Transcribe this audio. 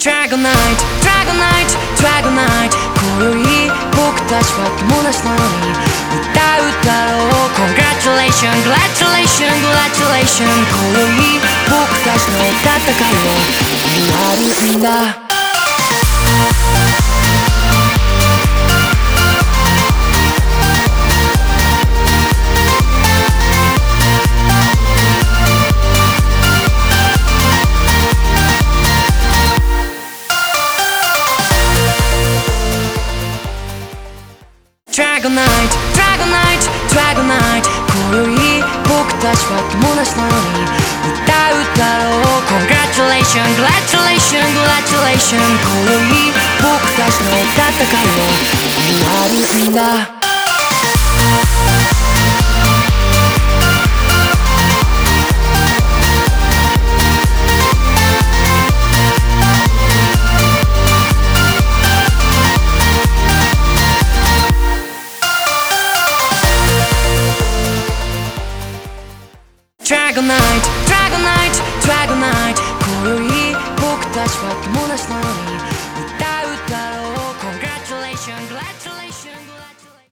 Dragon Night, Dragon Night, Dragon Night 今宵僕たちは友達なのに歌うだろう Congratulations, Congratulations, Congratulations 今宵僕たちの戦いを終わるんだDragon Night, Dragon Night, Dragon Night 今宵僕たちは友達なのに歌うだろう Congratulations, Congratulations, Congratulations 今宵僕たちの戦いを終わるんだDragon Night, Dragon Night, Dragon Night 今宵僕たちは友達なのに